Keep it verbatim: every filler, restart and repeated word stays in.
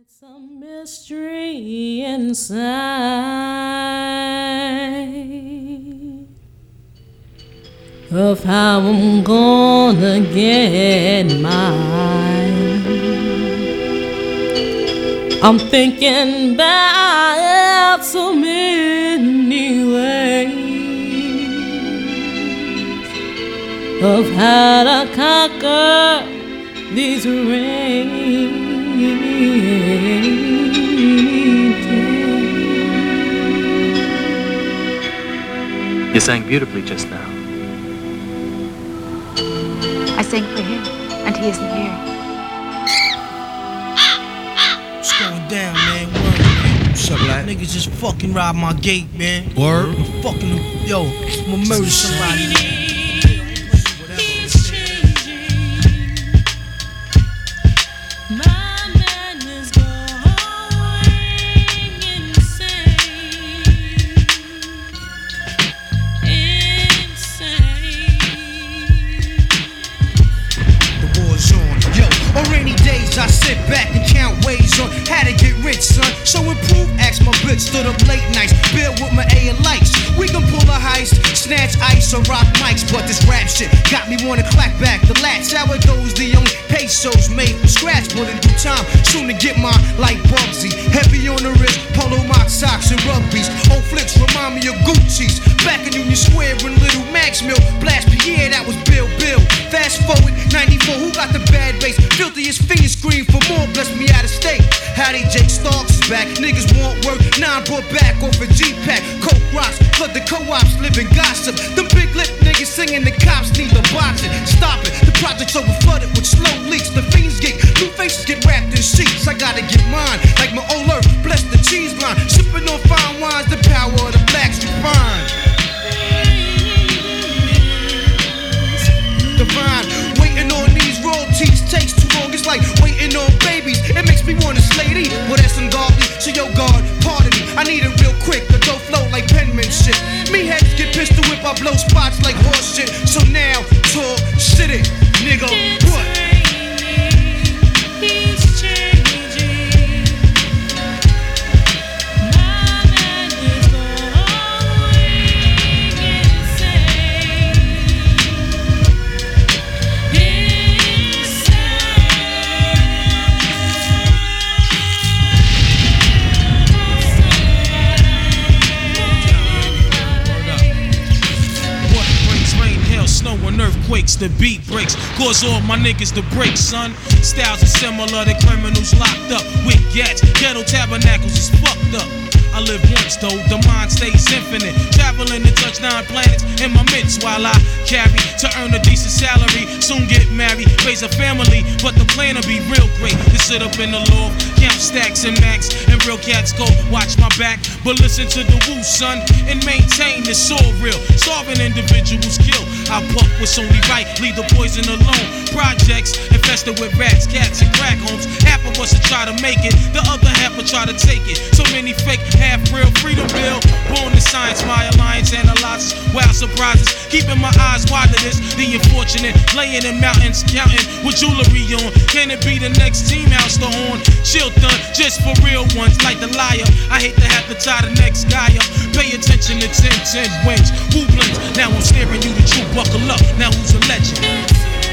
It's a mystery inside of how I'm gonna get mine. I'm thinking about so many ways of how to conquer these rains. You sang beautifully just now. I sang for him, and he isn't here. What's going down, man? Word, man. What's up, like? Niggas just fucking robbed my gate, man. Word? I'm fucking, yo, I'm gonna murder somebody, man. I sit back and count ways on how to get rich, son. So improve, ask my bitch, stood up late nights, build with my A and lights. We can pull a heist, snatch ice or rock mics, but this rap shit got me wanna clap back the latch. How it goes, the only pesos made from scratch, but in due time, soon to get mine like Bugsy. Heavy on the wrist, polo mock socks and rugbies. Old flicks remind me of Gucci's. Back in Union Square when Little Max Mill blast Pierre, that was Bill Bill. Fast forward, ninety-four, who got the bad bass? Filthiest fingers scream for more, bless me out of state. Howdy, Jake Starks is back. Niggas want work, nine brought back off a G-Pack. Coke rocks, flood the co-ops, living gossip. Them big lip niggas singing, the cops need to box it. Stop it, the project's over flooded with slow leaks. The fiends get, new faces get wrapped in sheets. I gotta get mine, like my old earth, bless the cheese line. Sipping on fine wines, the power of the blacks refined. Divine, waiting on these royalties takes too long. It's like waiting on babies. It makes me wanna slay thee. Well, that's ungodly. So yo, God, pardon me. I need it real quick. The dough flow like penmanship. Me heads get pistol whip. I blow spots like horse shit. So now, talk, shit it, nigga. What? Earthquakes, the beat breaks, cause all my niggas to break, son. Styles are similar to criminals locked up with gats. Ghetto tabernacles is fucked up. I live once though, the mind stays infinite. Traveling to touch nine planets in my midst while I carry to earn a decent salary. Soon get married, raise a family, but the plan will be real great. To sit up in the loft, count stacks and max, and real cats go watch my back. But listen to the woo, son, and maintain it's all real. Starving individuals kill. I puff what's only right, leave the poison alone. Projects infested with rats, cats, and crack homes. Half of us will try to make it, the other half will try to take it. So many fake, half real, freedom bill. Born in science, my alliance analyzes wild surprises. Keeping my eyes wide to this, the unfortunate. Laying in mountains, counting with jewelry on. Can it be the next team house the horn? Chilton, just for real ones, like the liar. I hate to have to tie the next guy up. Pay attention to ten ten wings. Who blinks? Now I'm staring you the truth. Buckle up, now who's a legend?